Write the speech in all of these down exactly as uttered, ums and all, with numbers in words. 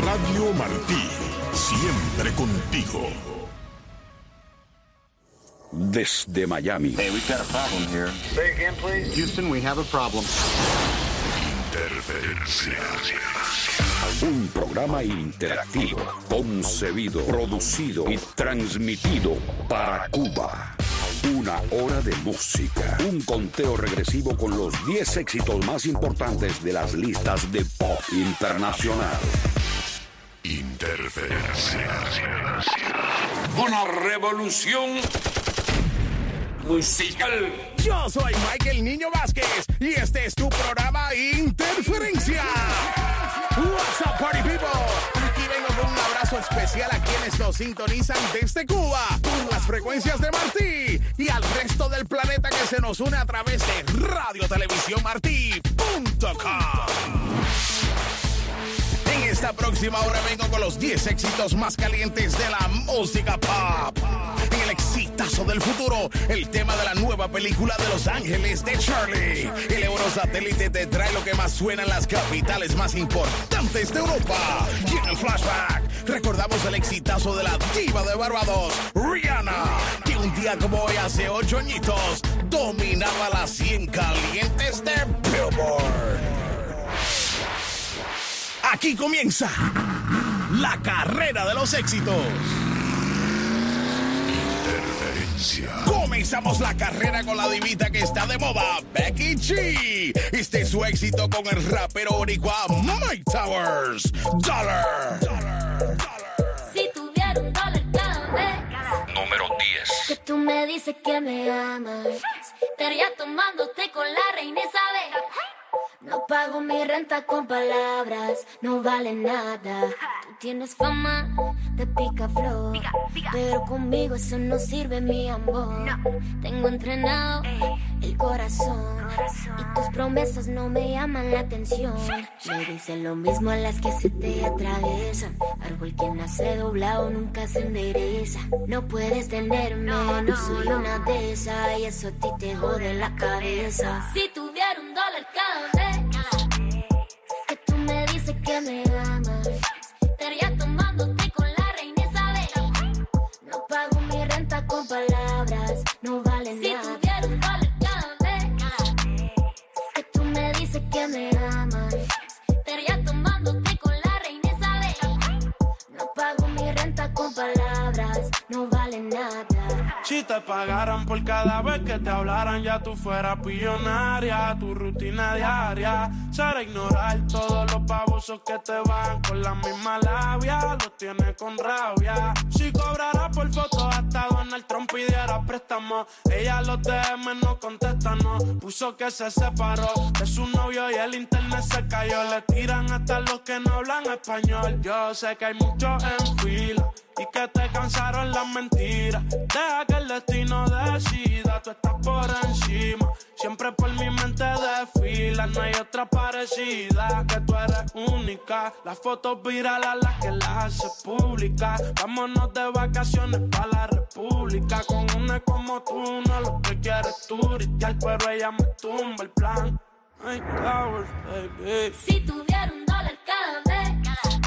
Radio Martí, siempre contigo. Desde Miami. Hey, we've got a problem here. Say again, please. Houston, we have a problem. Interferencia. Un programa interactivo, concebido, producido y transmitido para Cuba. Una hora de música. Un conteo regresivo con los diez éxitos más importantes de las listas de pop internacional. Interferencia. Una revolución musical. Yo soy Michael Niño Vázquez y este es tu programa Interferencia. What's up, party people? Aquí vengo con un abrazo especial a quienes nos sintonizan desde Cuba por las frecuencias de Martí y al resto del planeta que se nos une a través de radio televisión martí punto com. En esta próxima hora vengo con los diez éxitos más calientes de la música pop. En el exitazo del futuro, el tema de la nueva película de Los Ángeles de Charlie. El Eurosatélite te trae lo que más suena en las capitales más importantes de Europa. Y en el flashback, recordamos el exitazo de la diva de Barbados, Rihanna, que un día como hoy, hace ocho añitos, dominaba las cien calientes de Billboard. Aquí comienza la carrera de los éxitos. Comenzamos la carrera con la divita que está de moda, Becky G. Este es su éxito con el rapero boricua Mike Towers. Dollar. Si tuviera un dólar cada vez, Número diez. que tú me dices que me amas, estaría tomándote con la reina Isabel. No pago mi renta con palabras, no vale nada. Tú tienes fama de picaflor, pero conmigo eso no sirve, mi amor. Tengo entrenado el corazón y tus promesas no me llaman la atención. Me dicen lo mismo a las que se te atraviesan. Árbol que nace doblado nunca se endereza. No puedes tenerme, no soy una de esas, y eso a ti te jode la cabeza. Si tuviera un dólar cada vez que tú me dices que me amas, estaría tomándote con la reina Isabel. No pago mi renta con palabras, no vale si nada. Si tuviera un dólar cada vez que tú me dices que me amas, estaría tomándote con la reina Isabel. No pago mi renta con palabras, no vale nada. Si te pagaran por cada vez que te hablaran, ya tú fueras billonaria. Tu rutina diaria será ignorar todos los babosos que te van con la misma labia. Los tienes con rabia. Si cobrara por foto hasta Donald Trump pidiera préstamo, ella los D M no contesta, no. Puso que se separó de su novio y el internet se cayó. Le tiran hasta los que no hablan español. Yo sé que hay muchos en fila y que te cansaron las mentiras. Deja que el destino decida, tú estás por encima. Siempre por mi mente desfila, no hay otra parecida. Que tú eres única, las fotos virales las que las hace públicas. Vámonos de vacaciones pa' la república. Con una como tú, no lo que quieres turistear, pero ella me tumba el plan. Ay, Towers, baby. Si tuviera un dólar cada vez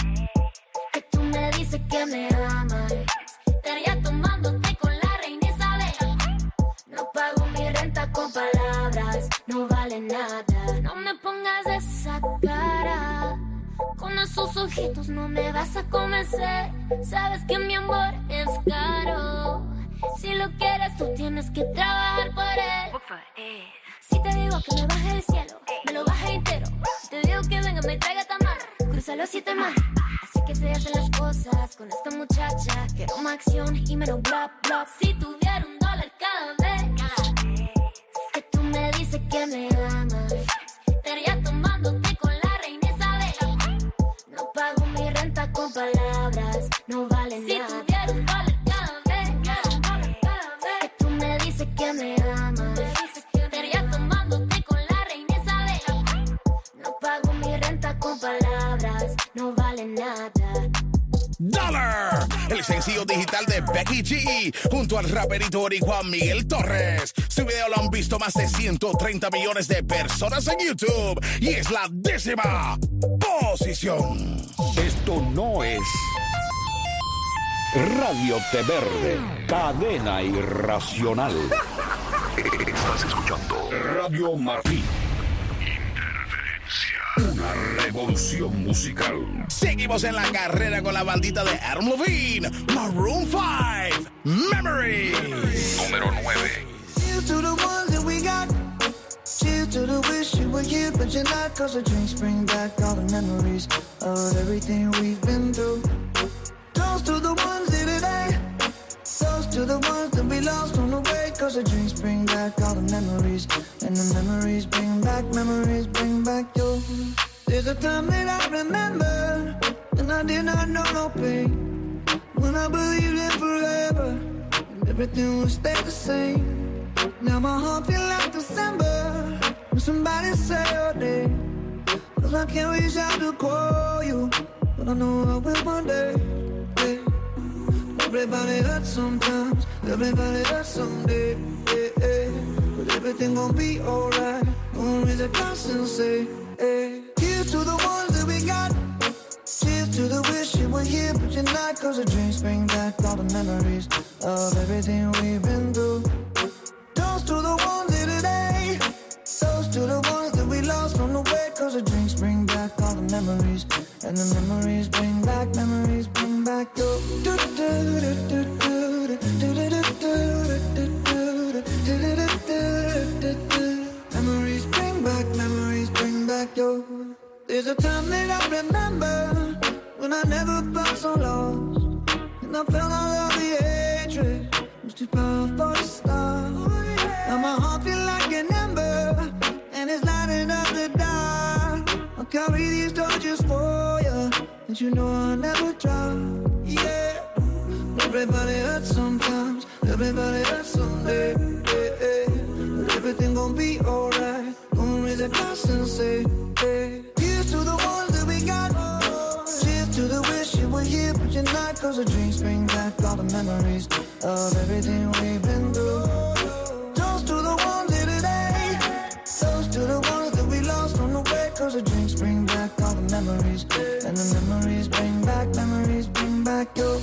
que tú me dices que me amas, estaría tomándote con la reina Isabel. No pago mi renta con palabras, no vale nada. No me pongas esa cara, con esos ojitos no me vas a convencer. Sabes que mi amor es caro. Si lo quieres tú tienes que trabajar por él. Si te digo que me baje del cielo, me lo baje entero. Si te digo que venga me traiga tamar, cruza los siete mares. Así que se hacen las cosas con esta muchacha. Quiero más acción y menos bla bla. Si tuviera un dólar cada vez que tú me dices que me amas, estaría tomándote con la reina Isabel. No pago mi renta con palabras, no vale si nada. Si tuviera un dólar cada vez, cada dólar cada vez que tú me dices que me amas, estaría tomándote con la reina Isabel. No pago mi renta con palabras, no vale nada. Dollar, el sencillo digital de Becky G junto al raperito boricua Miguel Torres. Su video lo han visto más de ciento treinta millones de personas en YouTube y es la décima posición. Esto no es Radio Té Verde, cadena irracional. Estás escuchando Radio Martí. Una revolución musical. Seguimos en la carrera con la bandita de Adam Levine, Maroon five, Memories. Número nueve. Cheers to the ones that we got. Cheers to the wish you were here, but you're not. Cause the drinks bring back all the memories of everything we've been through. Toast to the ones here today. Toast to the ones that we lost on the way. Cause the drinks bring back all the memories. And the memories bring back, memories bring back your. There's a time that I remember, and I did not know no pain. When I believed in forever, and everything would stay the same. Now my heart feels like December, when somebody say your name. Cause I can't reach out to call you, but I know I will one day. Hey. Everybody hurts sometimes, everybody hurts someday. Hey, hey. But everything gon' be alright, gonna raise a glass and say, hey. Cheers to the ones that we got. Cheers to the wish you were here, but you're not. Cause the drinks bring back all the memories of everything we've been through. Toast to the ones here today. Toast to the ones that we lost on the way. Cause the drinks bring back all the memories. And the memories bring back, memories bring back your. Memories bring back, memories bring back your. There's a time that I remember when I never felt so lost, and I felt all of the hatred was too powerful to stop. Now my heart feels like an ember, and it's lighting up the dark. I'll carry these torches for you, and you know I'll never drop. Yeah, everybody hurts sometimes, everybody hurts someday. Yeah, yeah. But everything gon' be alright. Gonna raise a glass and say, hey. Cheers to the ones that we got. Cheers to the wish you were here, but you're not. Cause the drinks bring back all the memories of everything we've been through. Toast to the ones here today. Toast to the ones that we lost on the way. Cause the drinks bring back all the memories. And the memories bring back, memories bring back your.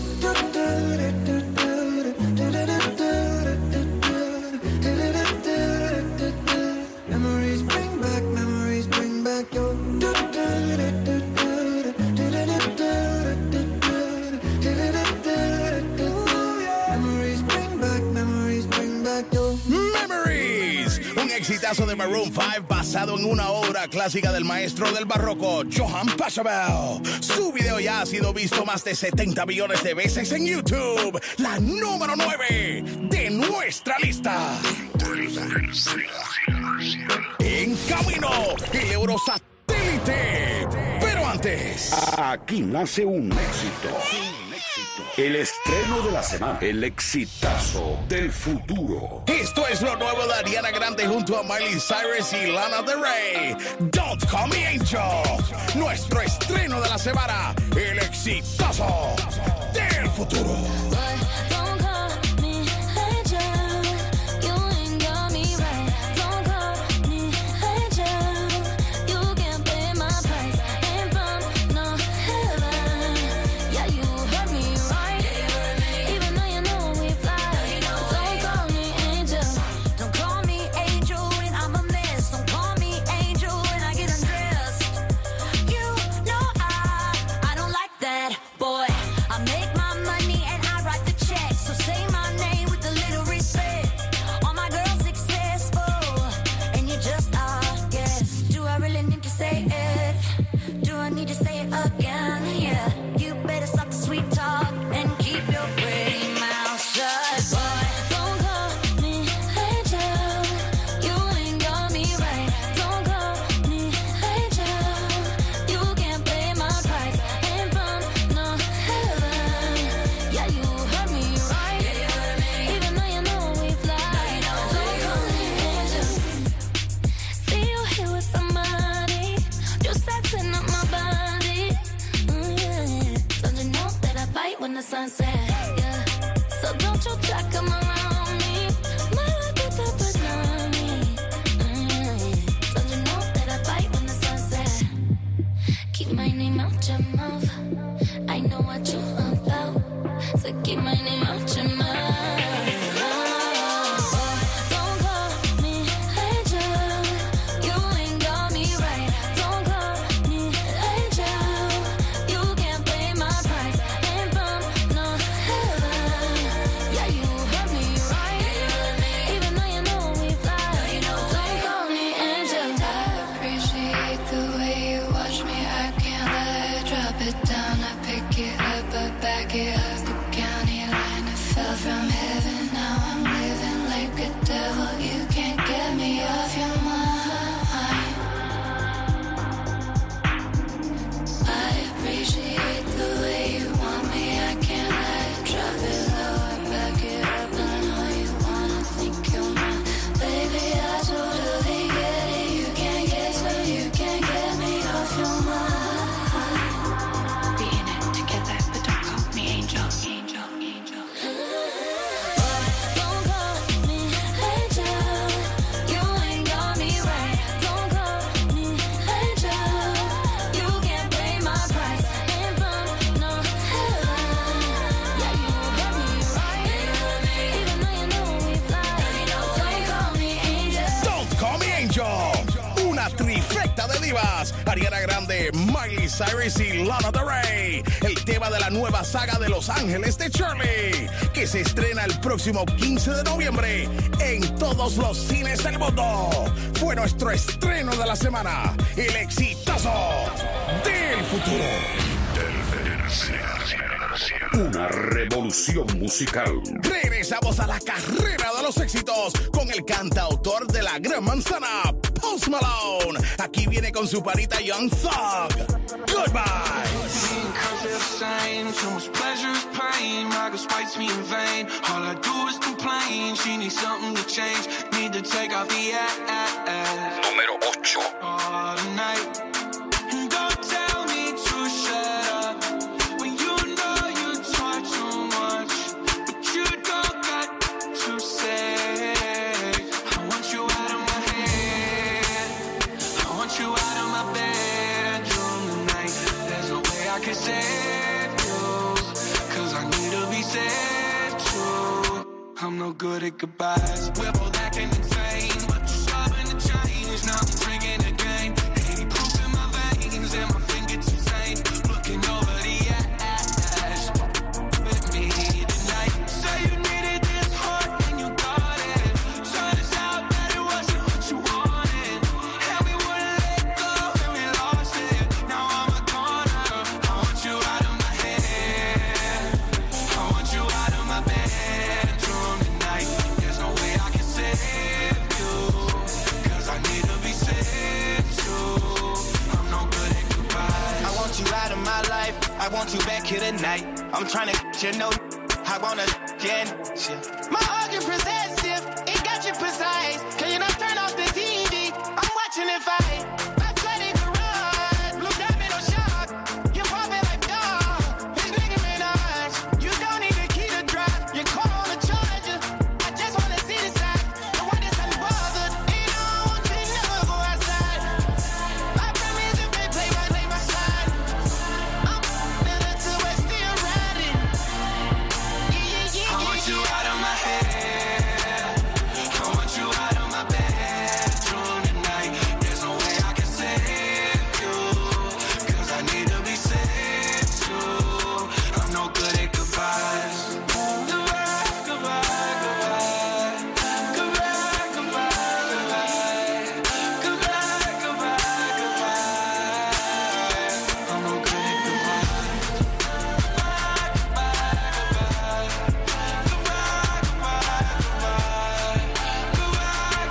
Memories bring back, memories bring back your. Memories bring back, memories bring back your. Memories, un exitazo de Maroon five basado en una obra clásica del maestro del barroco, Johann Pachelbel. Su video ya ha sido visto más de setenta millones de veces en YouTube. La número nueve de nuestra lista. En camino, el Eurosatélite. Pero antes, aquí nace un éxito. El estreno de la semana. El exitazo del futuro. esto es lo nuevo de Ariana Grande junto a Miley Cyrus y Lana Del Rey. Don't Call Me Angel. Nuestro estreno de la semana. El exitazo del futuro. Boy, I make my money and I write the check. the sunset, yeah. So don't you try come around me. My life is a banana. Mm-hmm. Don't you know that I bite when the sun set? Keep my name out your mouth. I know what you about. So keep my name out your mouth. Ariana Grande, Miley Cyrus y Lana Del Rey. El tema de la nueva saga de Los Ángeles de Charlie, que se estrena el próximo quince de noviembre en todos los cines del mundo. Fue nuestro estreno de la semana, el exitazo del futuro. Una revolución musical. Regresamos a la carrera de los éxitos con el cantautor de la Gran Manzana, Post Malone. Aquí viene con su panita Young Thug. Goodbye. Número ocho. I'm no good at goodbyes. We're both acting insane, but you're stubborn to change. Now I'm drinking again. eighty proof in my veins and my fingertips insane. Looking over the ash with me tonight. Say you needed this heart and you got it. Turn us out that it wasn't what you wanted. And we wouldn't let go and we lost it. Now I'm a goner. I want you out of my head. I want you out of my bed. I want you back here tonight. I'm trying to, you know, I wanna get you. My heart is possessive, it got you precise. Can you not turn off the T V? I'm watching it fight. My flooded garage, blue diamond or shark. You pop it like dog. It's Nicki Minaj. You don't need a key to drive. You call on the charger. I just wanna see the side. The one that's unbothered. Ain't no one to never go outside. My promise if they play right, play my side. I'm to West still riding. Yeah, yeah, yeah, I want you out of my head. I want you out of my bedroom tonight. There's no way I can save you, cause I need to be saved too. I'm no good at goodbyes. Goodbye, goodbye, goodbye. Goodbye, goodbye, goodbye. Goodbye, goodbye, goodbye. I'm no good at goodbyes. Goodbye, goodbye, goodbye. Goodbye, goodbye, goodbye.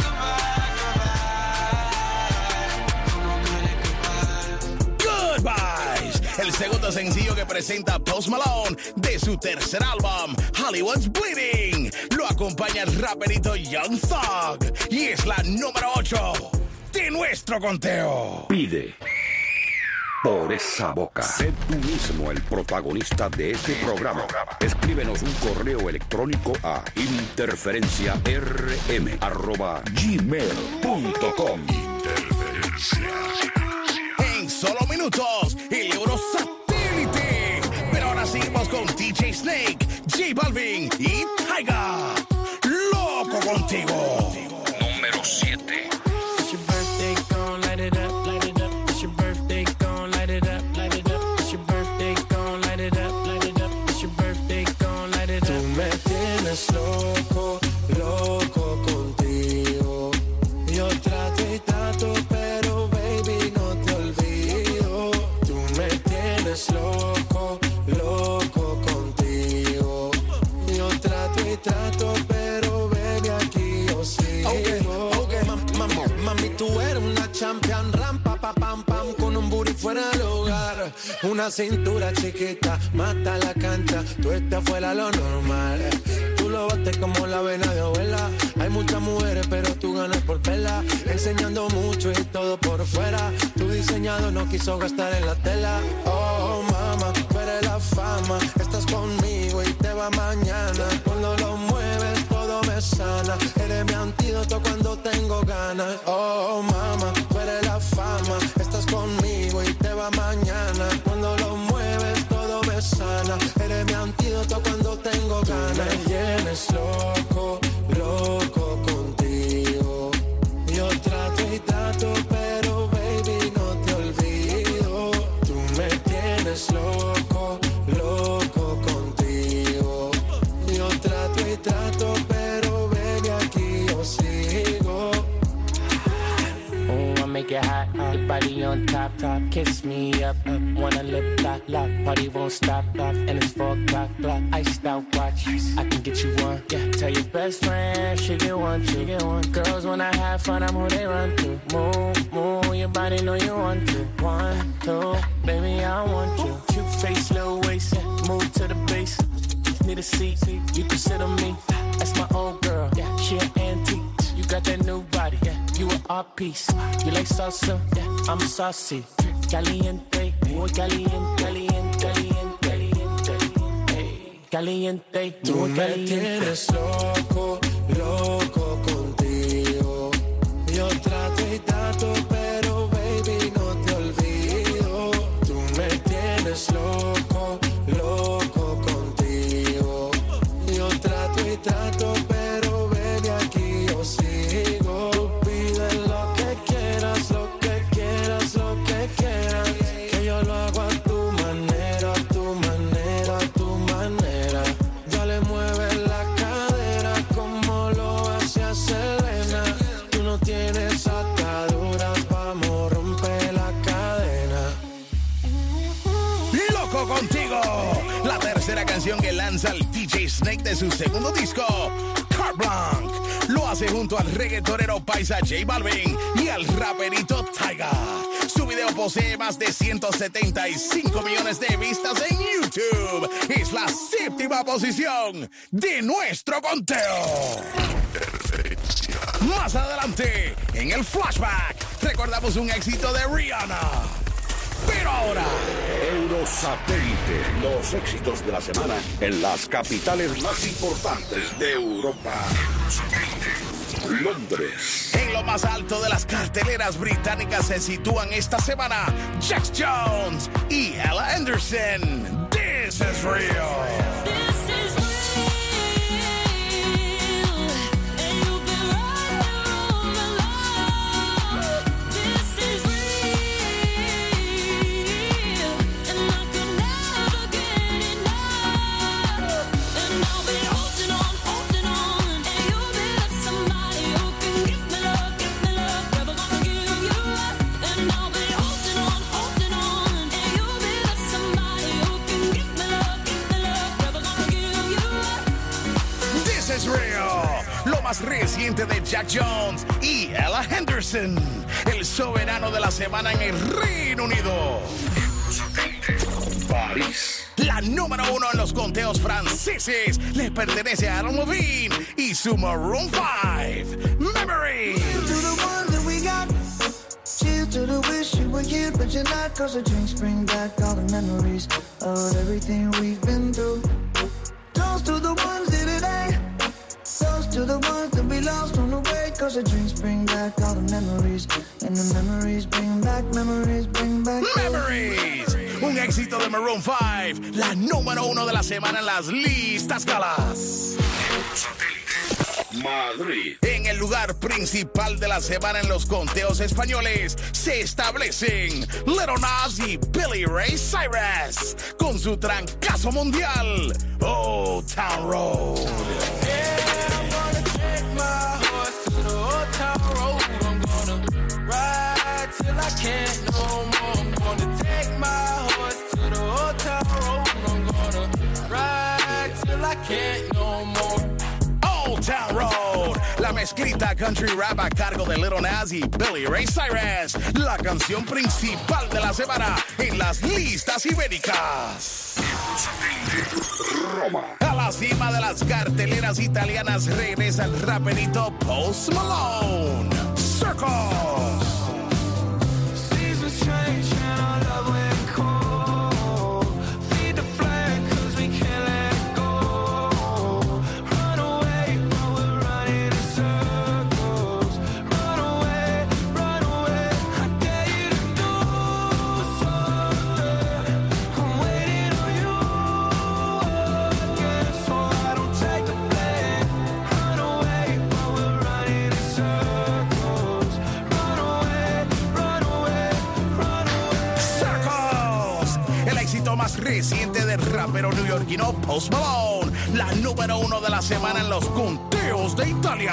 Goodbyes, el segundo sencillo que presenta Post Malone de su tercer álbum, Hollywood's Bleeding. Lo acompaña el raperito Young Thug y es la número ocho de nuestro conteo. Pide por esa boca. Sé tú mismo el protagonista de este programa. Escríbenos un correo electrónico a interferenciarm arroba gmail punto com. En solo minutos, el Eurosatélite. Pero ahora seguimos con D J Snake, J Balvin y Tyga. Loco contigo. Número siete. It's your birthday, gon' light it up, light it up. It's your birthday, gon' light it up, light it up. It's your birthday, gon' light it up, light it up. It's your birthday, gon' light it up. Tú me tienes loco, loco contigo. Yo trato y trato, pero baby no te olvido. Tú me tienes loco, loco contigo. Yo trato y trato, pero baby aquí yo sigo. Okay, okay. Mam, mam, mami, tú eres una champion, rampa, pa, pam, pam, con un booty fuera del hogar. Una cintura chiquita, mata la cancha, tú estás fuera lo normal. Tú lo bates como la vena de abuela. Hay muchas mujeres, pero tú ganas por verla. Enseñando mucho y todo por fuera. Tu diseñado no quiso gastar en la tela. Oh, mama, tú eres la fama. Estás conmigo y te va mañana. Cuando lo mueves, todo me sana. Eres mi antídoto cuando tengo ganas. Oh, mama, tú eres la fama. Estás conmigo y te va mañana. Cuando lo mueves, todo me sana. Eres mi antídoto cuando tengo ganas. Tú me tienes loco, loco contigo. Yo trato y trato, pero baby no te olvido. Tú me tienes loco, loco contigo. Yo trato y trato, pero baby aquí yo sigo. Oh, I make it hot, your body on top, top. Kiss me up, up. Wanna lip lock, lock. Party won't stop, lock. And it's four o'clock, clock. Iced out watch, I can get you one. Yeah, tell your best friend she get one, she get one. Girls when I have fun, I'm who they run to. Move, move, your body know you want to. One, two, baby I want you. Cute face, little waist, yeah. Move to the base. Need a seat, you can sit on me. That's my old girl, yeah. She an antique. You got that new body, yeah. You an art piece. You like salsa, yeah. I'm saucy. Caliente, muy caliente, caliente, caliente, caliente. Caliente, tú muy me caliente. tienes loco, loco contigo. Yo trato y trato, pero baby no te olvido. Tú me tienes loco, loco contigo. Yo trato y trato, pero baby aquí yo sigo. Tú pides lo que quieras, lo que quieras, lo que quieras. Que yo lo hago a tu manera, a tu manera, a tu manera. Ya le mueves la cadera como lo hacía Selena. Tú no tienes ataduras, vamos, rompe la cadena. Loco contigo. La tercera canción que lanza el D J Snake de su segundo disco, Carte Blanche. Lo hace junto al reggaetonero paisa J Balvin y al raperito Tyga. Su video posee más de ciento setenta y cinco millones de vistas en YouTube. Es la séptima posición de nuestro conteo. Más adelante, en el flashback, recordamos un éxito de Rihanna. Pero ahora, Eurosatélite, los éxitos de la semana en las capitales más importantes de Europa. Londres. en lo más alto de las carteleras británicas se sitúan esta semana Jax Jones y Ella Anderson. This is real. Lo más reciente de Jax Jones y Ella Henderson, el soberano de la semana en el Reino Unido. París. La número uno en los conteos franceses le pertenece a Adam Levine y su Maroon five, Memories. To the ones that we got, cheers Cheers to the wish you were here, but you're not. Cause the drinks bring back all the memories of everything we've been through. Toast to the ones here today. Toast to the ones that we lost on the way. Cause the drinks bring back all the memories. And the memories bring back, memories bring back Memories. Un éxito de Maroon five. La número uno de la semana en las listas galas. Madrid. En el lugar principal de la semana en los conteos españoles se establecen Lil Nas y Billy Ray Cyrus con su trancazo mundial, Old Town Road. Yeah, I'm gonna take my horse to the Old Town Road. I'm gonna ride till I can't no more. I'm gonna take my horse to the Old Town Road. I'm gonna ride till I can't no more. Old Town Road, la mezclita country rap a cargo de Lil Nas y Billy Ray Cyrus, la canción principal de la semana en las listas ibéricas. Roma. A la cima de las carteleras italianas regresa el raperito Post Malone. Circles. Seasons change and our love went cold. Feed the flag cause we can't let it go. Run away while we're running in circles. Run away, run away. I dare you to do something. I'm waiting on you again, so I don't take the blame. Run away while we're running in circles. Run away, run away, run away. Circles, el éxito más reciente del rapero neoyorquino Post Malone, la número uno de la semana en los conteos de Italia.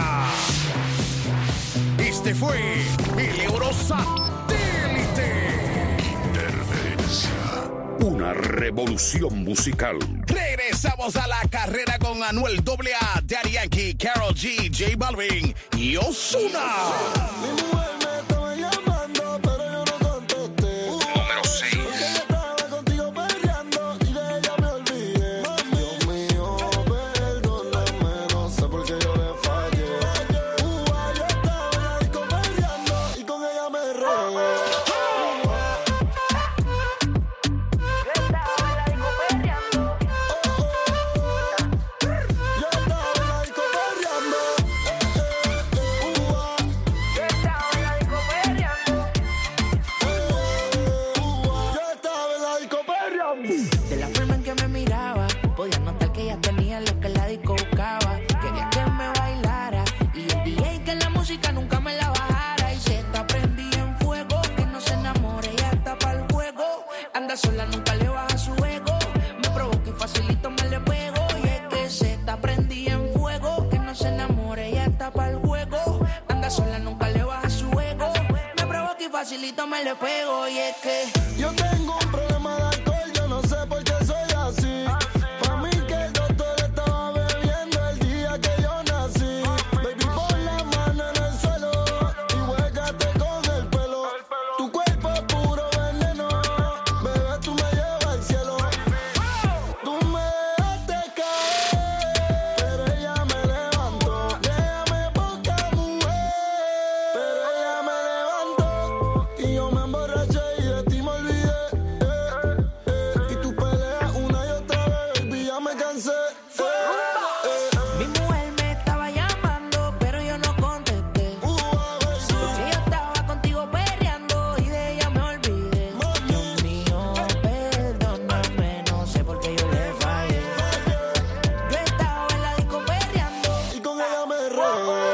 Este fue el Eurosatélite. Interferencia. Una revolución musical. Regresamos a la carrera con Anuel doble A, Daddy Yankee, Karol G, J Balvin y Ozuna. Mi mujer me estaba llamando, pero yo no contesté. Número seis. Porque yo estaba contigo perreando y de ella me olvidé. Dios mío, perdóname, no sé por qué yo le fallé. Uva, yo estaba en la disco perreando y con ella me regué. Yo estaba en la disco perreando. Uva, yo estaba en la disco perreando. De la forma en que me miraba, podía notar que ella tenía lo que la disco buscaba. Quería que me bailara y el D J que la música nunca me la bajara. Y se está prendida en fuego, que no se enamore, ella está para el juego. Anda sola, nunca le baja su ego. Me provoca y facilito me le pego. Y es que se está prendida en fuego, que no se enamore, ella está para el juego. Anda sola, nunca le baja su ego. Me provoca y facilito me le pego. Y es que Yo tengo un problema de alcohol, yo no sé por qué soy así. Pa' mí que el doctor estaba bebiendo el día que yo nací. Baby, pon la mano en el suelo y huégate con el pelo. Tu cuerpo es puro veneno, bebé, tú me llevas al cielo. Tú me dejaste caer, pero ella me levantó. Déjame poca mujer, pero ella me levantó. Y yo me emborraché y de ti me olvidé. Eh, eh, y tú peleas una y otra vez, baby, ya me cansé. Eh, eh, mi mujer me estaba llamando, pero yo no contesté. uh, baby. Porque yo estaba contigo perreando y de ella me olvidé. Dios mío, perdóname, no sé por qué yo le fallé. Yo estaba en la disco perreando. Y con ella me regué.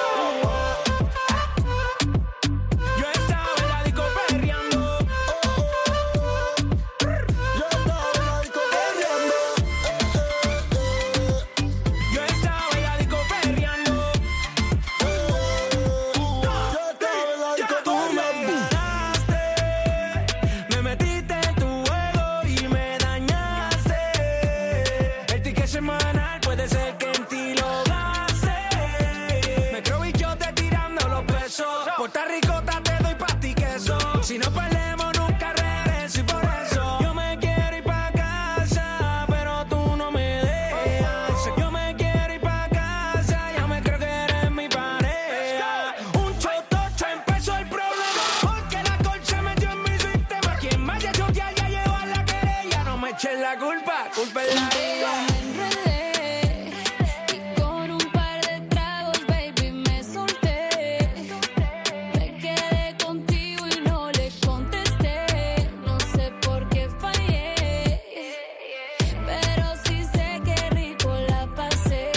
Yo estaba en la disco perreando. Yo estaba en la disco perreando. Yo estaba en la disco perreando. Yo estaba en la disco Tú me perreando. ganaste, me metiste en tu juego y me dañaste. El ticket semanal puede ser que en ti lo gaste. Me creo bichote tirando los pesos. Puerto Ricota te doy pa' ti queso. Si no perdemos nunca regreso y por eso yo me quiero ir pa' casa, pero tú no me dejas. Yo me quiero ir pa' casa, ya me creo que eres mi pareja. Un chotocho empezó el problema porque la romper la vida. Me enredé y con un par de tragos, baby, me solté. Me quedé contigo y no le contesté. No sé por qué fallé, pero sí sé que rico la pasé.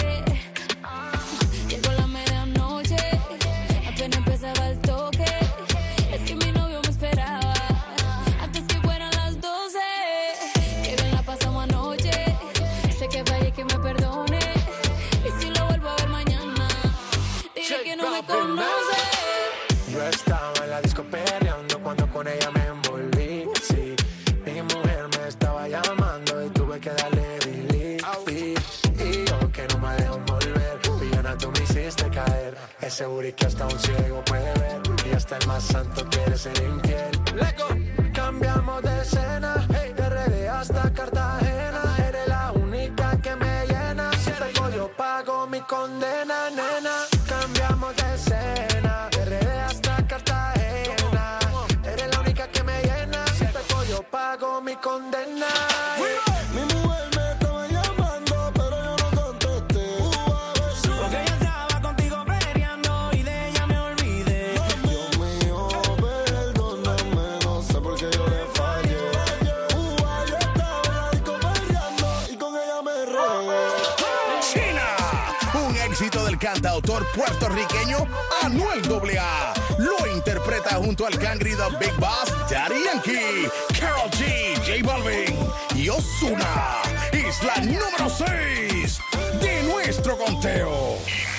Llegó la medianoche, apenas empezaba el toque. Es que mi novio me esperaba antes que fueran las doce. Que bien la pasamos anoche. Sé que fallé, que me perdone. Y si lo vuelvo a ver mañana, diré que no me conoce. Yo estaba en la disco perreando cuando con ella me envolví. Sí, mi mujer me estaba llamando y tuve que darle delete. Y yo que no me dejo volver, villana, tú me hiciste caer. Ese booty que hasta un ciego puede ver, y hasta el más santo quiere ser infiel. Lego. Cambiamos de escena, hey, de R D hasta Cartagena. Eres la única que me llena. Si pego yo pago mi condena, nena. Cambiamos de escena, de R D hasta Cartagena. Eres la única que me llena. Si pego yo pago mi condena. Mi mujer me estaba llamando, pero yo no contesté. Porque ella estaba contigo peleando y de ella me olvidé. Dios mío, perdóname, no sé por qué yo le fallé. Uh, yo estaba en la disco peleando y con ella me regué. China, un éxito del cantautor puertorriqueño Anuel doble A. Lo interpreta junto al cangri The Big Boss, Daddy Yankee, Karol G, J Balvin y Ozuna. Es la número seis de nuestro conteo.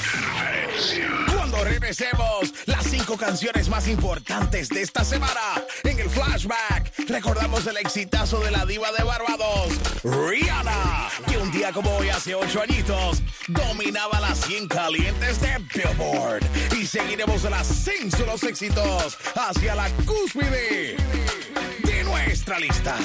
Cuando regresemos, las cinco canciones más importantes de esta semana. En el flashback, recordamos el exitazo de la diva de Barbados, Rihanna, que un día como hoy, hace ocho añitos, dominaba las cien calientes de Billboard. Y seguiremos el ascenso de los éxitos hacia la cúspide de nuestra lista.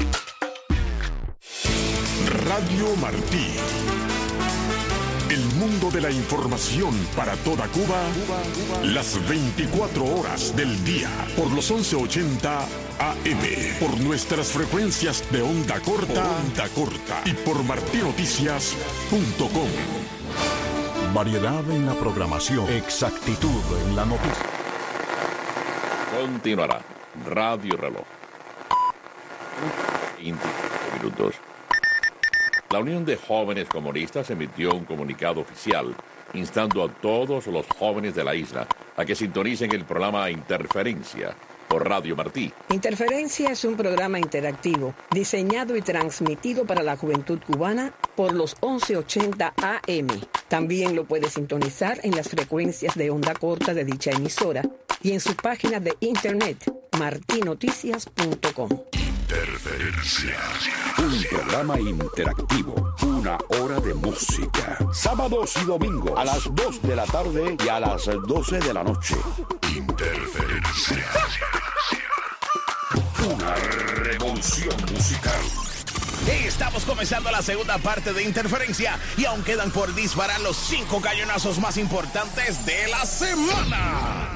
Radio Martí. El mundo de la información para toda Cuba, las veinticuatro horas del día, por los once ochenta A M, por nuestras frecuencias de onda corta, onda corta y por martí noticias punto com. Variedad en la programación, exactitud en la noticia. Continuará Radio Reloj. veinte minutos. La Unión de Jóvenes Comunistas emitió un comunicado oficial instando a todos los jóvenes de la isla a que sintonicen el programa Interferencia por Radio Martí. Interferencia es un programa interactivo diseñado y transmitido para la juventud cubana por los once ochenta A M. También lo puede sintonizar en las frecuencias de onda corta de dicha emisora y en su página de internet martí noticias punto com. Interferencia. Un programa interactivo. Una hora de música. Sábados y domingos a las dos de la tarde y a las doce de la noche. Interferencia. Una revolución musical. Estamos comenzando la segunda parte de Interferencia y aún quedan por disparar los cinco cañonazos más importantes de la semana.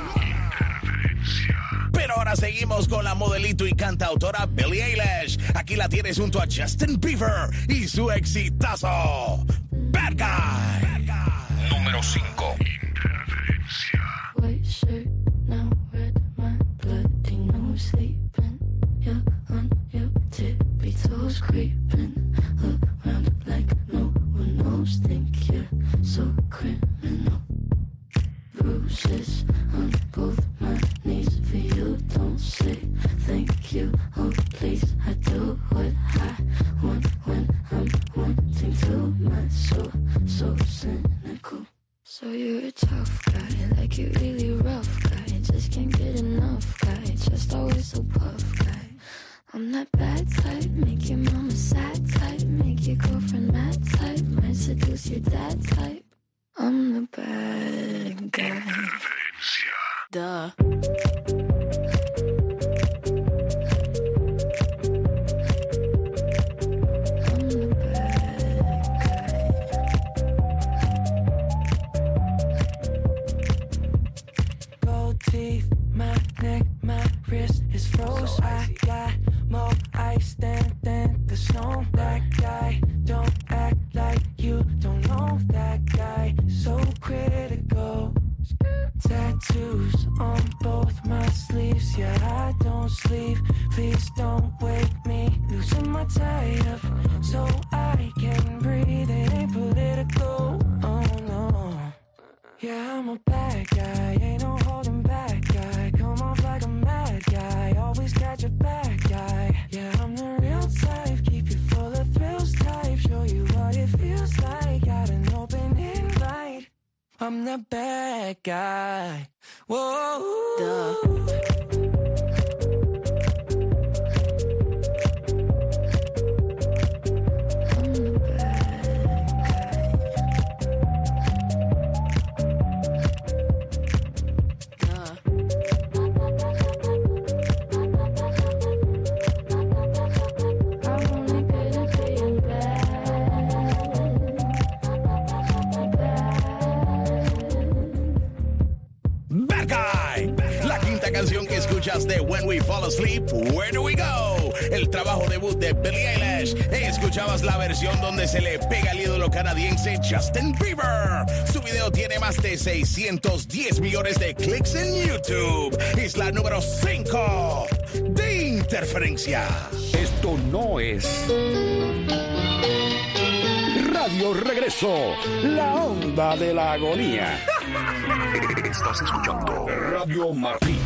Pero ahora seguimos con la modelito y cantautora Billie Eilish. Aquí la tienes junto a Justin Bieber y su exitazo Bad Guy. Bad Guy. Número cinco. Interferencia. White shirt, now red, my bloody nose sleeping. You're on your tippy toes creeping around like no one knows. Think you're so criminal. Bruises on both my knees for you. Don't say thank you. Oh please, I do what I want when I'm wanting to. My soul so cynical. So you're a tough guy, like you really rough guy. Just can't get enough guy, just always so puff guy. I'm that bad type, make your mama sad type, make your girlfriend mad type, might seduce your dad type. I'm the bad guy. Duh. Teeth, my neck, my wrist is froze. I got more ice than, than the snow. That guy I'm the bad guy. Whoa. Duh. Canción que escuchas de When We Fall Asleep, Where Do We Go? El trabajo debut de Billie Eilish. Escuchabas la versión donde se le pega al ídolo canadiense Justin Bieber. Su video tiene más de seiscientos diez millones de clics en YouTube. Es la número cinco de Interferencia. Esto no es Radio Regreso, la onda de la agonía. Estás escuchando Radio Martí.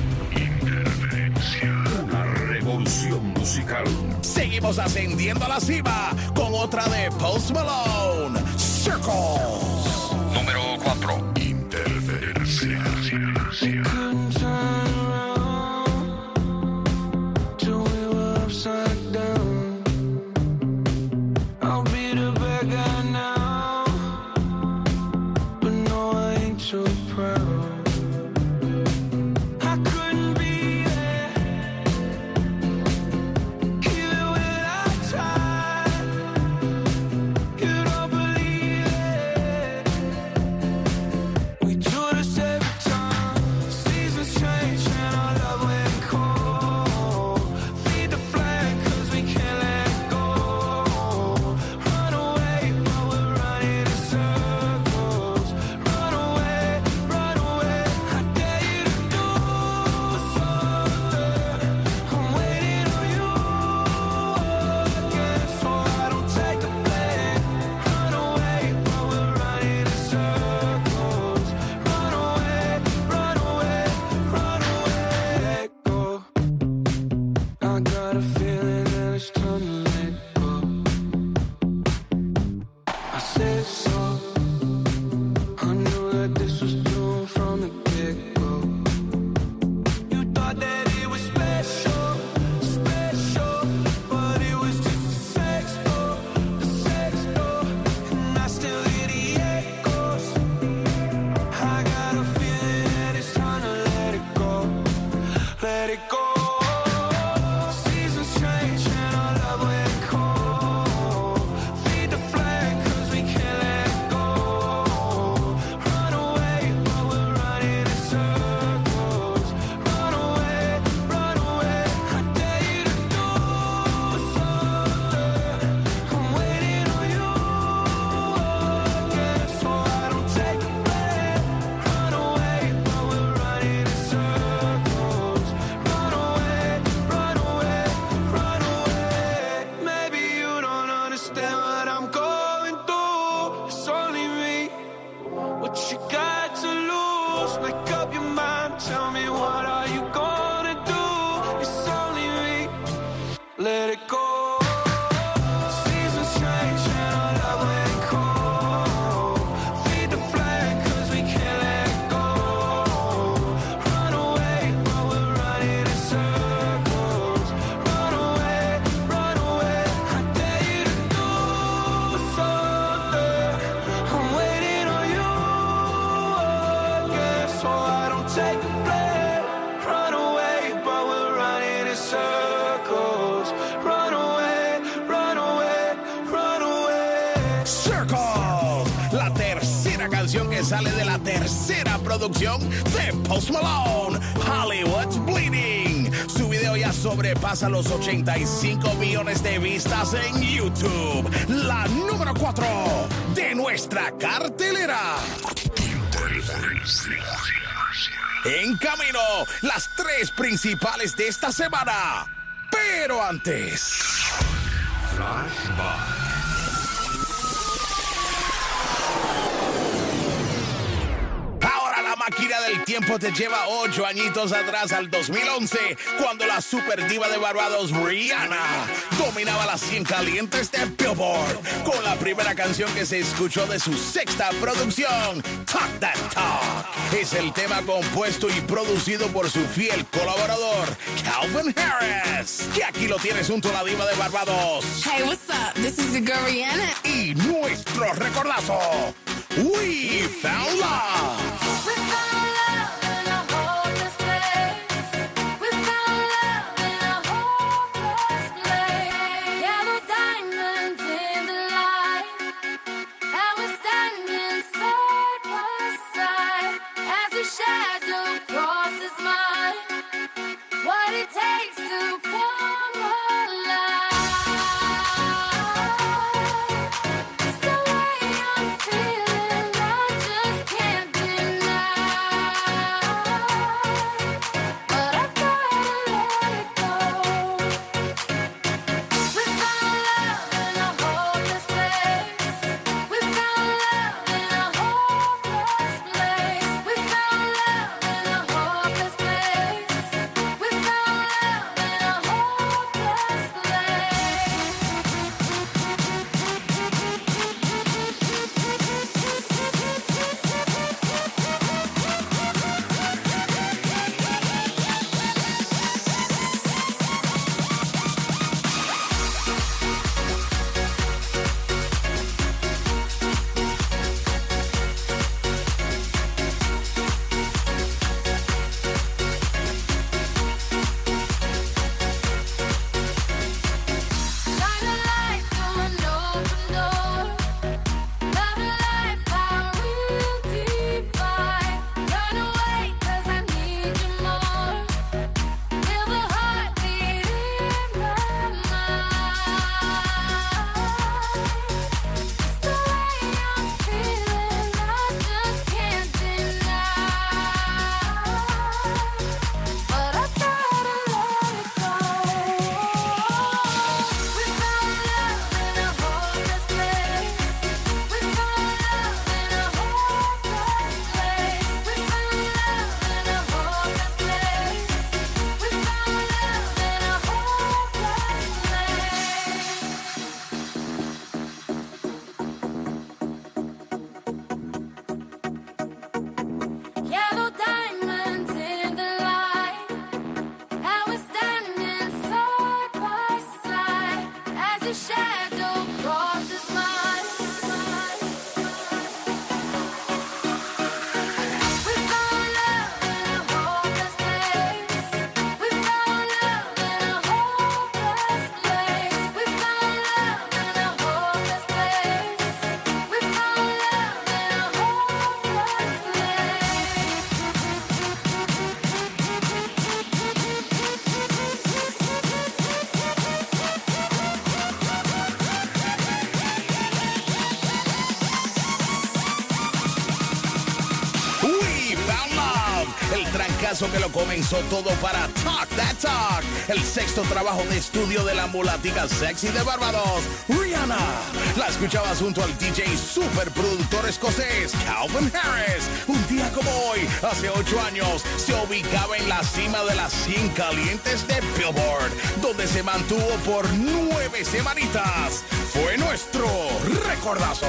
Una revolución musical. Seguimos ascendiendo a la cima con otra de Post Malone, Circles. Número cuatro. Interferencia. Sale de la tercera producción de Post Malone, Hollywood's Bleeding. Su video ya sobrepasa los ochenta y cinco millones de vistas en YouTube. La número cuatro de nuestra cartelera. En camino, las tres principales de esta semana. Pero antes... Flashback. Máquina del tiempo tiempo te lleva ocho añitos atrás al dos mil once, cuando la super diva de Barbados, Rihanna, dominaba las cien calientes de Billboard con la primera canción que se escuchó de su sexta producción, Talk That Talk. Es el tema compuesto y producido por su fiel colaborador, Calvin Harris, que aquí lo tienes junto a la diva de Barbados. Hey, what's up? This is your girl Rihanna. Y nuestro recordazo, We Found Love. We found love in a hopeless place. We found love in a hopeless place. Yellow diamonds in the light, and we're standing side by side as a shadow crosses mine. What it takes to come alive. It's the way I'm feeling, I just can't deny. But I gotta let it go. We found love in a hopeless place. We found love in a hopeless place. We found love in a hopeless place. We found love in a hopeless place. Shine a light through an open door. Love and life are real divine. Turn away 'cause I need you more. Feel the heartbeat in my mind. It's the way I'm feeling, I just can't deny. But I gotta let it go. We found love in a hopeless place. We found love in a hopeless place. We found love in a hopeless place. We found love in a hopeless place. Yellow diamonds in the light, and we're standing side by side as a shadow crosses mine. We found love in a hopeless place. We found love in a hopeless place. We found love in a hopeless place. We found love in a hopeless We Found Love, el trancazo que lo comenzó todo para Talk That Talk, el sexto trabajo de estudio de la mulatica sexy de Barbados, Rihanna. La escuchabas junto al D J superproductor escocés Calvin Harris. Un día como hoy, hace ocho años, se ubicaba en la cima de las cien calientes de Billboard, donde se mantuvo por nueve semanitas. Fue nuestro recordazo.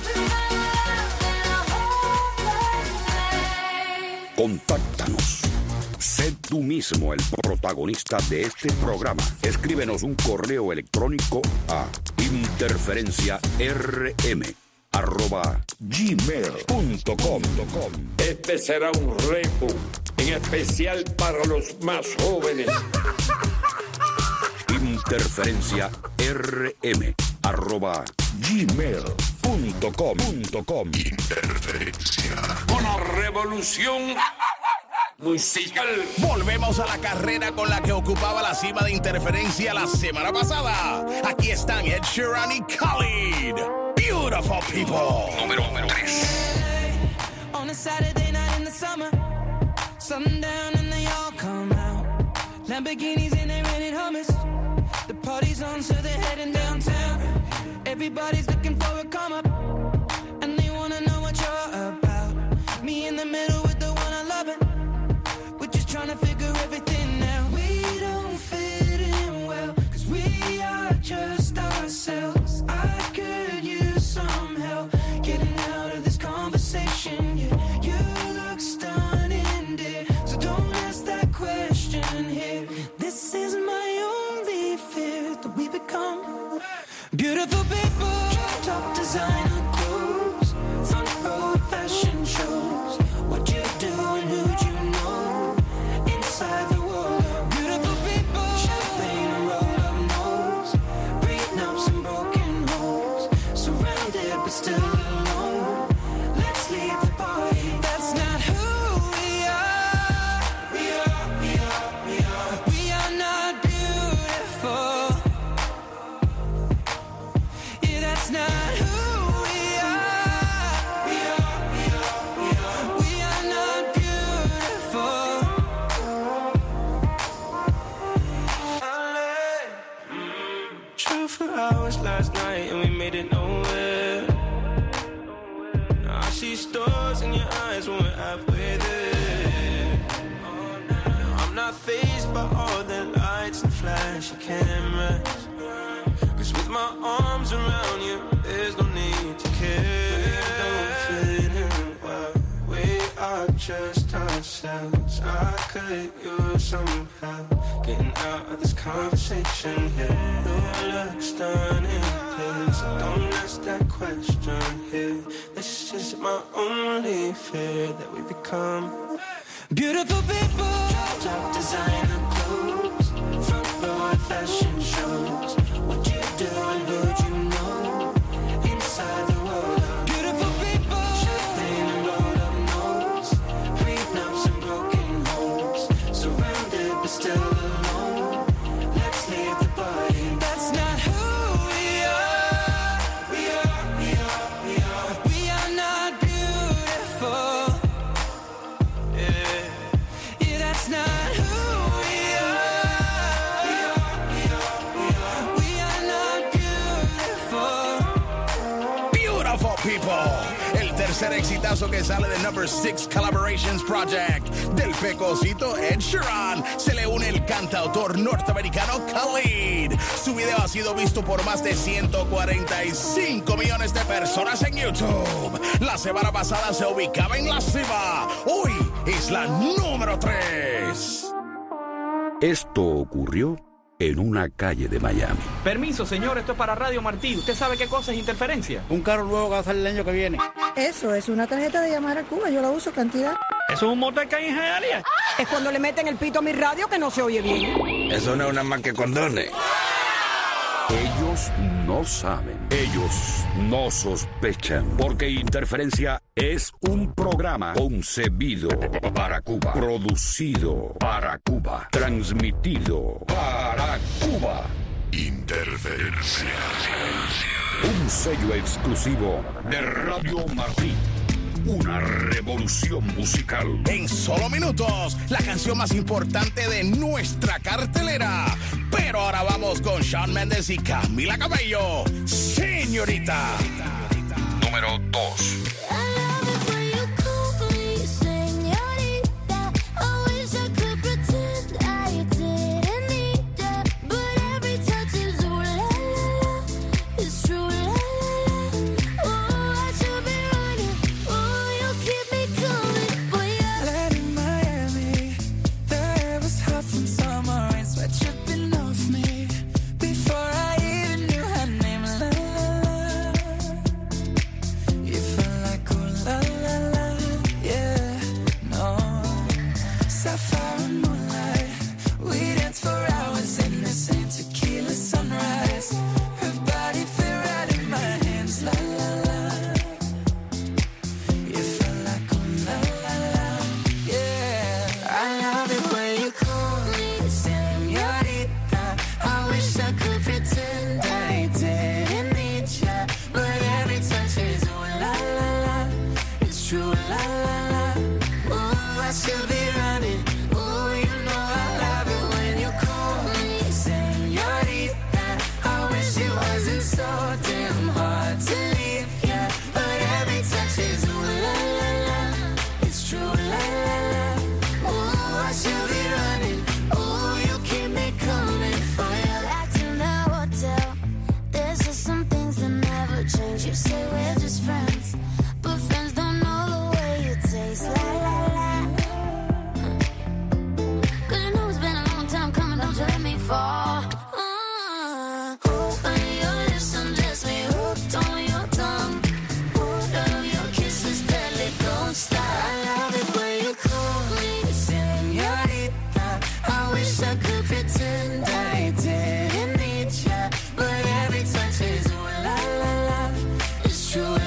Contáctanos. Sé tú mismo el protagonista de este programa. Escríbenos un correo electrónico a interferenciarm arroba gmail punto com. Este será un reto, en especial para los más jóvenes. Interferenciarm arroba gmail punto com. Interferencia. Una revolución musical. Volvemos a la carrera con la que ocupaba la cima de Interferencia la semana pasada. Aquí están Ed Sheeran y Khalid. Beautiful People. Número tres. On a Saturday night in the summer, sundown and they all come out. Lamborghinis and they rented hummus. The party's on, so they're heading downtown. Everybody's looking for a come up, and they wanna know what you're about. Me in the middle with the one I love it. but still alone. Let's leave the party. That's not who we are. We are, we are, we are. We are not beautiful. Yeah, that's not who we are. We are, we are, we are. We are not beautiful. I let drove for hours last night and we made it nowhere. Now I see stars in your eyes when we're halfway there. Now I'm not fazed by all the lights and flashy cameras. Cause with my arms around you, there's no need to care. Don't fit in well, we are just ourselves. I could use some help getting out of this conversation here. Your looks stunning, please don't ask that question here. This is my only fear, that we become beautiful people. Top designer clothes, front row at fashion shows. What you do and who you know inside the world. Beautiful people, champagne and rolled up nose, prenups and broken homes. Surrounded but still alone. Let's leave the party. That's not who we are. We are, we are, we are. We are not beautiful. Yeah, yeah, that's not who we are. We are, we are, we are. We are not beautiful. Beautiful people. El tercer exitazo que sale del Number Six Collaborations Project del pecosito Ed Sheeran. Se le une el cantautor norteamericano Khalid. Su video ha sido visto por más de ciento cuarenta y cinco millones de personas en YouTube. La semana pasada se ubicaba en la cima. Hoy es la número tres. Esto ocurrió en una calle de Miami. Permiso, señor, esto es para Radio Martí. ¿Usted sabe qué cosa es interferencia? Un carro nuevo que va a salir el año que viene. Eso es una tarjeta de llamar a Cuba. Yo la uso cantidad. ¿Eso es un motor que hay en Hialeah? Es cuando le meten el pito a mi radio que no se oye bien. Eso no es una más que condones. Ellos no saben, ellos no sospechan, porque Interferencia es un programa concebido para Cuba, producido para Cuba, transmitido para Cuba. Interferencia, un sello exclusivo de Radio Martí. Una revolución musical. En solo minutos, la canción más importante de nuestra cartelera. Pero ahora vamos con Shawn Mendes y Camila Cabello. Señorita. Número dos. True.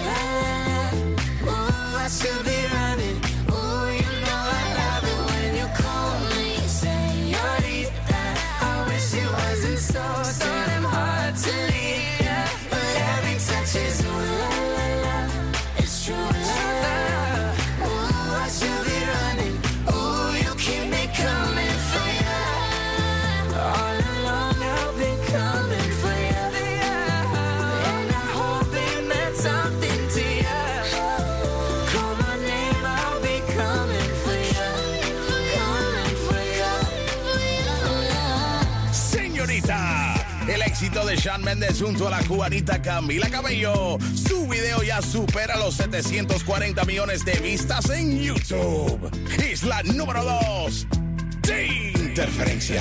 de Shawn Mendes junto a la cubanita Camila Cabello. Su video ya supera los setecientos cuarenta millones de vistas en YouTube. Es la número dos de Interferencia.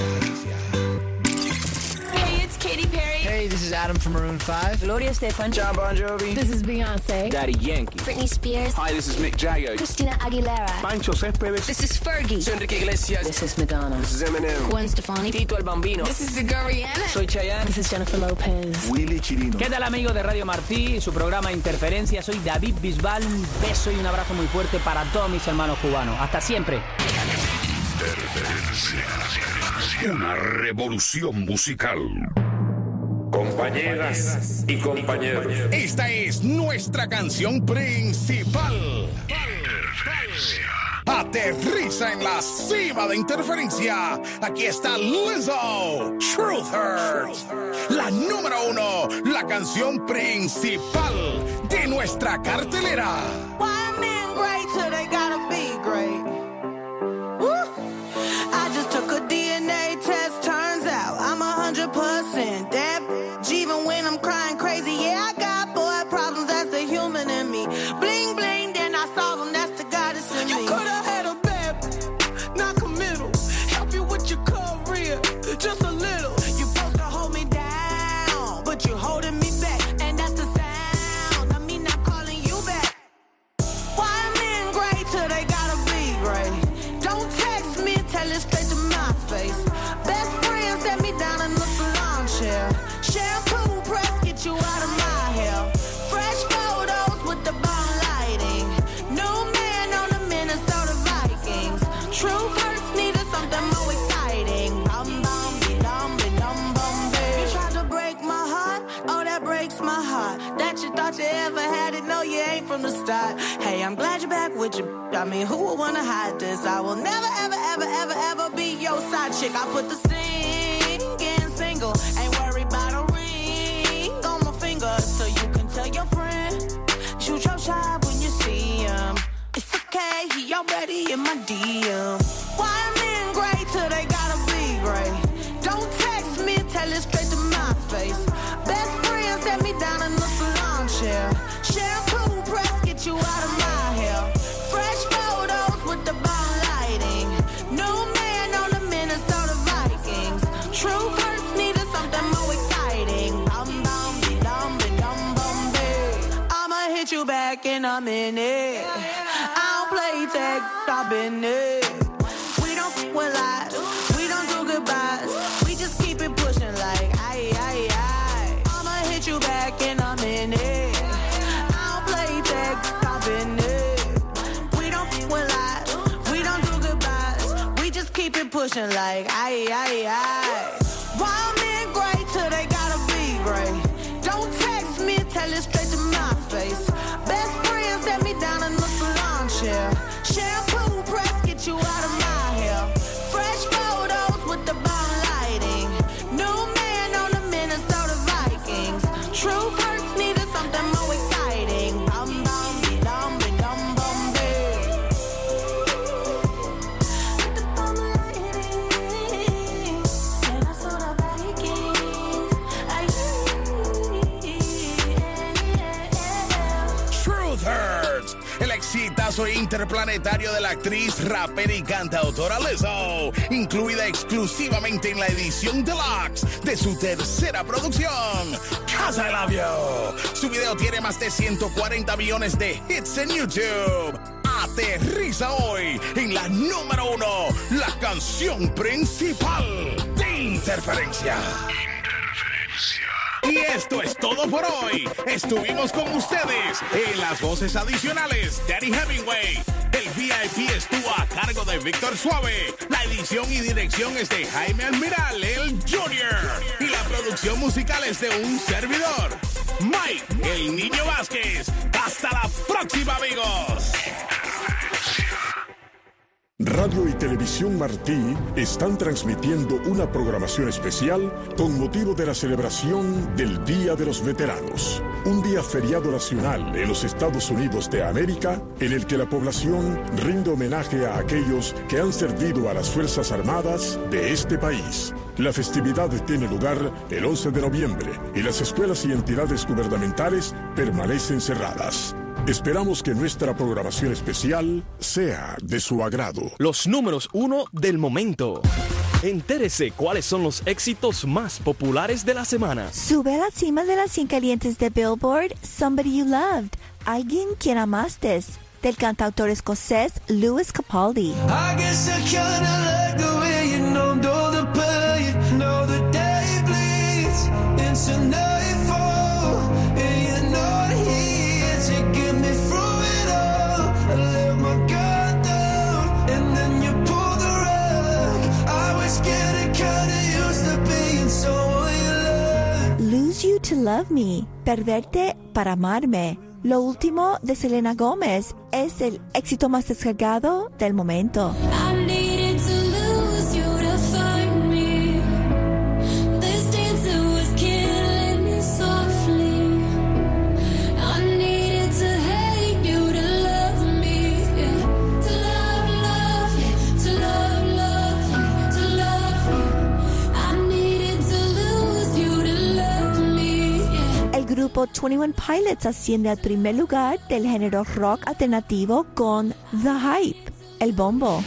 Hey, it's Katy Perry. Hey, this is Adam from Maroon five. Gloria Estefan. John Bon Jovi. This is Beyonce. Daddy Yankee. Britney Spears. Hi, this is Mick Jagger. Christina Aguilera. Pancho Céspedes. This is Fergie. Soy Enrique Iglesias. This is Madonna. This is Eminem. Gwen Stefani. Tito el Bambino. This is Rihanna. Soy Chayanne. This is Jennifer Lopez. Willy Chirino. ¿Qué tal, amigos de Radio Martí? Su programa Interferencia. Soy David Bisbal. Un beso y un abrazo muy fuerte para todos mis hermanos cubanos. Hasta siempre. Una revolución musical. Compañeras y compañeros. Esta es nuestra canción principal. Aterriza en la cima de Interferencia. Aquí está Lizzo, Truth Hurts. La número uno, la canción principal de nuestra cartelera. Why men great till they gotta be great? Woo! I just took a D N A test, turns out I'm a hundred percent that bitch. Even when I'm crying crazy, yeah, I got boy problems, that's the human in me. Bling bling, then I solve them, that's the goddess in me. You could've had a bad bitch, not committal. Help you with your career, just a little. You supposed to hold me down, but you holding me back, and that's the sound of me not calling you back. Why men great till they gotta be great? Don't text me, tell it straight to my face. Best friend set me down in the salon chair. Shampoo press, get you out of my hair. Fresh photos with the bomb lighting. New man on the Minnesota Vikings. True hurts needed something more exciting. Bum bum be dum be dum bum be. You tried to break my heart, oh that breaks my heart. That you thought you ever had it, no you ain't from the start. Hey, I'm glad you're back with you. I mean, who would wanna hide this? I will never ever ever ever ever be your side chick. I put the singing single, ain't worried about a ring on my finger, so you can tell your friend, shoot your shot when you see him. It's okay, he already in my D M. Why men great till they gotta be great? Don't text me, tell it straight to my face. Best friend set me down in the salon chair. Shampoo press, get you out of my hair. Fresh photos with the bomb lighting. New man on the Minnesota Vikings. True hurts needed something more exciting. Bum bum be dum be dum bum be. I'ma hit you back in a minute. I don't play tag, I've been it. We don't f with lies, we don't do goodbyes. We just keep it pushing like aye aye aye. I'ma hit you back in a minute. I don't play tag, I've been it. We don't f with lies, we don't do goodbyes. We just keep it pushing like aye aye aye. Why men great till they gotta be great? Don't text me, tell it straight to my face. Best friend set me down in the salon chair. Shampoo press, get you out of my hair. Fresh photos with the bomb lighting. New man on the Minnesota Vikings. True hurts needed something more exciting. Bum bum be dum be dum bum be. With the bomb lighting, and I saw the Vikings. Ay, Truth Hurts, el exitazo interplanetario de la actriz, rapera y cantautora Lizzo, incluida exclusivamente en la edición deluxe de su tercera producción, Casa de Labio. Su video tiene más de ciento cuarenta millones de hits en YouTube. Aterriza hoy en la número uno, la canción principal de Interferencia. Y esto es todo por hoy. Estuvimos con ustedes en las voces adicionales. Danny Hemingway. El V I P estuvo a cargo de Víctor Suave. La edición y dirección es de Jaime Almiral, el Junior. Y la producción musical es de un servidor, Mike, el Niño Vázquez. Hasta la próxima, amigos. Radio y Televisión Martí están transmitiendo una programación especial con motivo de la celebración del Día de los Veteranos, un día feriado nacional en los Estados Unidos de América, en el que la población rinde homenaje a aquellos que han servido a las Fuerzas Armadas de este país. La festividad tiene lugar el once de noviembre y las escuelas y entidades gubernamentales permanecen cerradas. Esperamos que nuestra programación especial sea de su agrado. Los números uno del momento. Entérese cuáles son los éxitos más populares de la semana. Sube a la cima de las cien calientes de Billboard, Somebody You Loved, Alguien Quien Amaste, del cantautor escocés Lewis Capaldi. I guess I kinda like the way you know, know the pain, know the day bleeds into nightfall, and you're not here to get me through it all. I let my guard down, and then you pull the rug. I was getting kinda used to being someone you love. Lose You to Love Me, Perderte para Amarme. Lo último de Selena Gómez es el éxito más descargado del momento. I needed to lose you to find me. This dancer was killing me softly. I needed to hate you to love me, yeah. To love, love, yeah. To love, love, yeah. To love you. I needed to lose you to love me, yeah. El grupo twenty-one Pilots asciende al primer lugar del género rock alternativo con The Hype, El Bombo.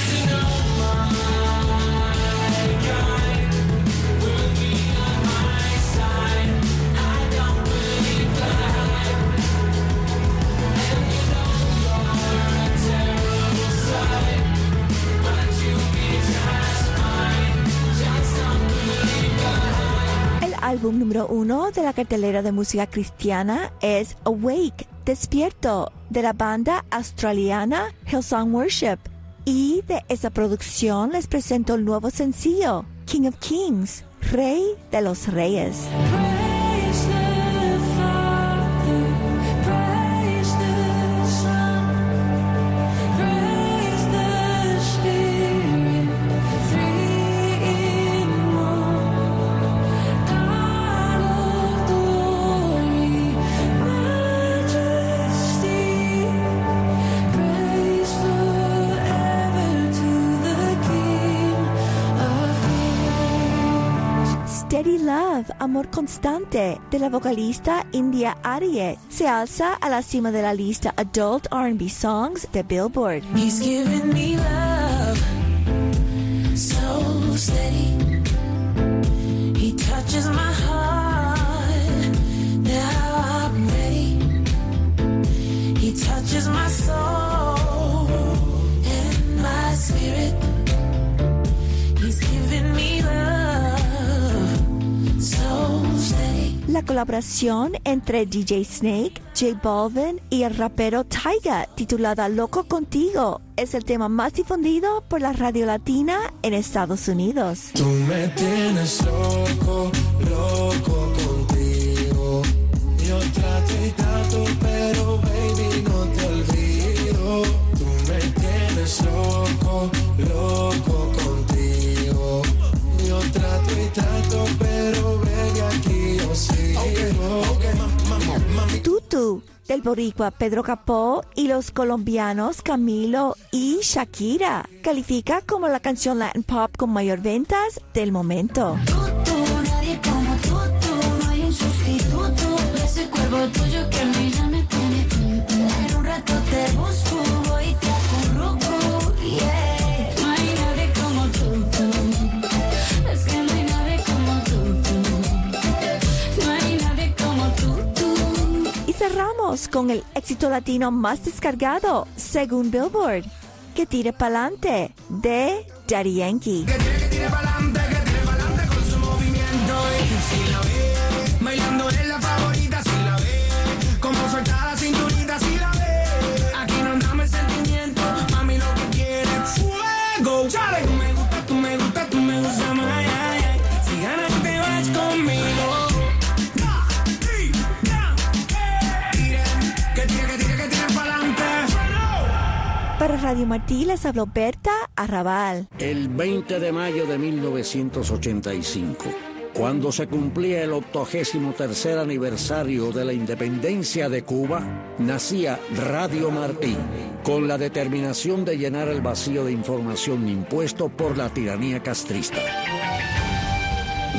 El álbum número uno de la cartelera de música cristiana es Awake, Despierto, de la banda australiana Hillsong Worship. Y de esa producción les presento el nuevo sencillo, King of Kings, Rey de los Reyes. Praise the Father, praise the Son, praise the Spirit, three in one. God of glory, majesty, praise forever to the King of Kings. Steady Love, Amor Constante, de la vocalista India Arie, se alza a la cima de la lista Adult R and B Songs de Billboard. He's giving me love, so steady. He touches my heart, now I'm ready. He touches my soul and my spirit. He's giving me love, so steady. La colaboración entre D J Snake, J Balvin y el rapero Tyga, titulada Loco Contigo, es el tema más difundido por la radio latina en Estados Unidos. Tú me tienes loco, loco contigo. Yo trato y trato, pero baby no te olvido. Tú me tienes loco, loco contigo. Yo trato y trato, pero baby aquí yo sigo. Okay, okay, mami. Tutu, del boricua Pedro Capó y los colombianos Camilo y Shakira, califica como la canción Latin Pop con mayor ventas del momento. Tú, nadie como tú, tú, no hay un sustituto. Ese cuerpo tuyo que a mí ya me tiene. En un rato te busco, voy y te acurruco, yeah. No hay nadie como tú, tú. Es que no hay nadie como tú, tú. No hay nadie como tú, tú. Y cerramos con el éxito latino más descargado, según Billboard, Que Tire Pa'lante, de Daddy Yankee. Que tire, que tire pa'lante, que tire pa'lante con su movimiento. Y si la ve, bailando es la favorita. Si la ve, como suelta la cinturita. Si la ve, aquí no andamos el sentimiento. Mami, lo que quiere es fuego. Chale. Tú me gusta, tú me gusta, tú me gustas más. Ay, ay, ay. Si ganas, te vas conmigo. Que tire, que tire, que tire pa'lante. Para Radio Martí les habló Berta Arrabal. El veinte de mayo de mil novecientos ochenta y cinco, cuando se cumplía el octogésimo tercer aniversario de la independencia de Cuba, nacía Radio Martí, con la determinación de llenar el vacío de información impuesto por la tiranía castrista.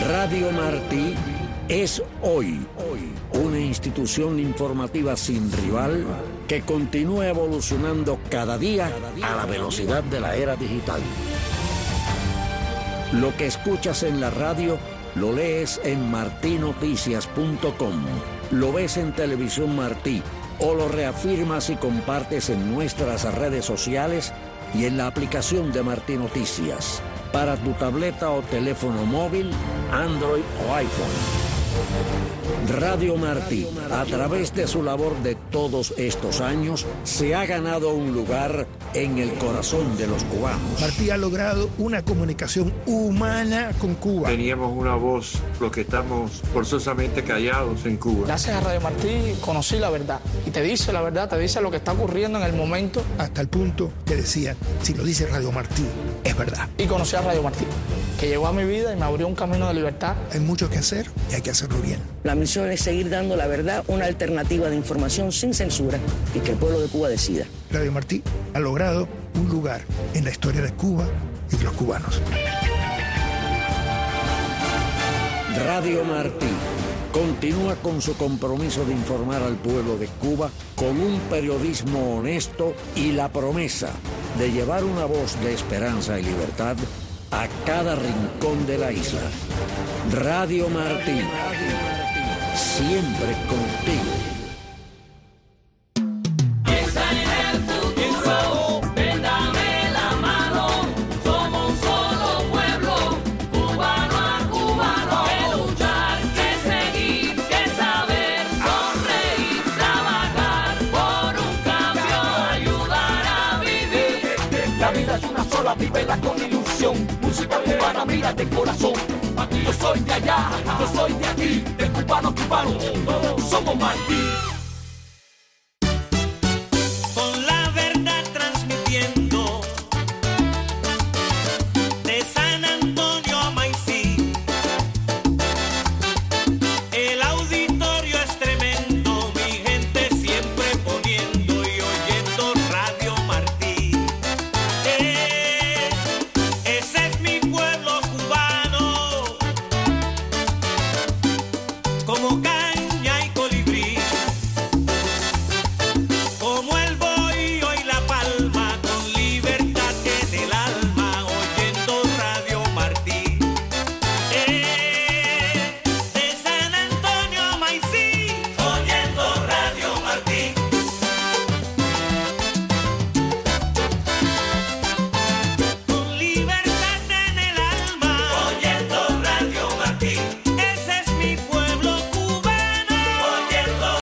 Radio Martí es hoy, hoy una institución informativa sin rival que continúa evolucionando cada día a la velocidad de la era digital. Lo que escuchas en la radio lo lees en martí noticias punto com, lo ves en Televisión Martí o lo reafirmas y compartes en nuestras redes sociales y en la aplicación de Martí Noticias para tu tableta o teléfono móvil, Android o iPhone. Radio Martí, a través de su labor de todos estos años, se ha ganado un lugar en el corazón de los cubanos. Martí ha logrado una comunicación humana con Cuba. Teníamos una voz, los que estamos forzosamente callados en Cuba. Gracias a Radio Martí conocí la verdad. Y te dice la verdad, te dice lo que está ocurriendo en el momento. Hasta el punto que decían, si lo dice Radio Martí, es verdad. Y conocí a Radio Martí, que llegó a mi vida y me abrió un camino de libertad. Hay mucho que hacer y hay que hacerlo bien. La misión es seguir dando la verdad, una alternativa de información sin censura y que el pueblo de Cuba decida. Radio Martí ha logrado un lugar en la historia de Cuba y de los cubanos. Radio Martí continúa con su compromiso de informar al pueblo de Cuba con un periodismo honesto y la promesa de llevar una voz de esperanza y libertad a cada rincón de la isla. Radio Martí, siempre contigo. Piensa en el futuro, ven dame la mano, somos un solo pueblo, cubano a cubano, que luchar, que seguir, que saber, sonreír, trabajar por un cambio, ayudar a vivir. La vida es una sola, vívela con ilusión, música cubana, mira de corazón. Yo soy de allá, yo soy de aquí, de cubano a cubano, todos somos Martí.